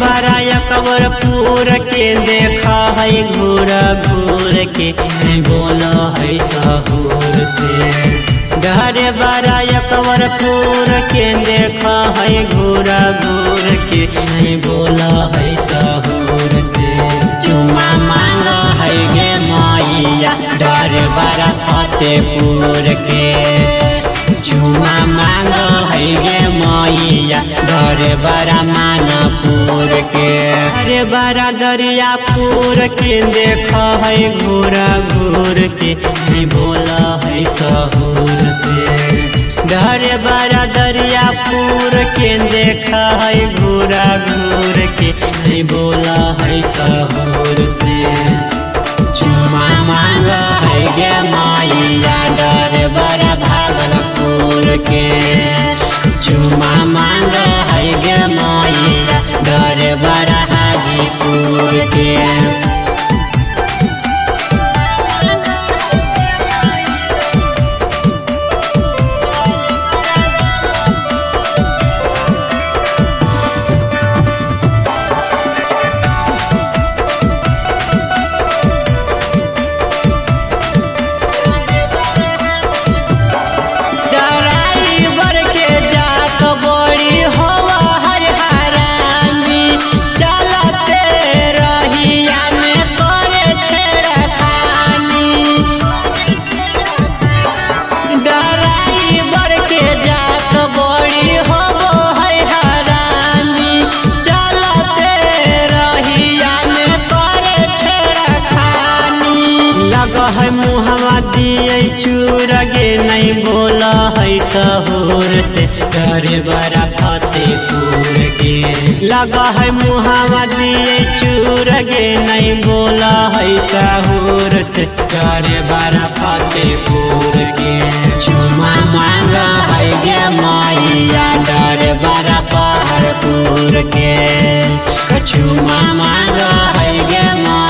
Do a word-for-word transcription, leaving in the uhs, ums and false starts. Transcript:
बड़ा अकबरपुर के देखा है घूर घूर के बोला है सहूर से। डरे बड़ा अकबरपुर के देखा है घूर घूर के बोला है सहूर से। चुमा मांगा है गे मैया डरे बड़ा फतेहपुर के। चुमा मांगा है गे मैया डरे बड़ा मानपुर के। अरे बड़ा दरियापुर के देखा है घूरा घूर के बोला है सहूर से। डरे बड़ा दरियापुर के देखा है घूरा घूर के बोला है सहूर से। चुमा मांगा है गे मैया डरे बड़ा भागलपुर के। चुमा मांगा है गे मैया डरे बड़ा हाजीपुर के। है मुहवा दिए चूर गे नहीं बोला है सहूर से। डरे बड़ा फतेहपुर के लगा है मुहवा दिए चूर गे नहीं बोला है सहूर से। डरे बड़ा फतेहपुर के। चुमा मांगा है गे मैया डरे बड़ा पहाड़पुर के। चुमा मांगा है गे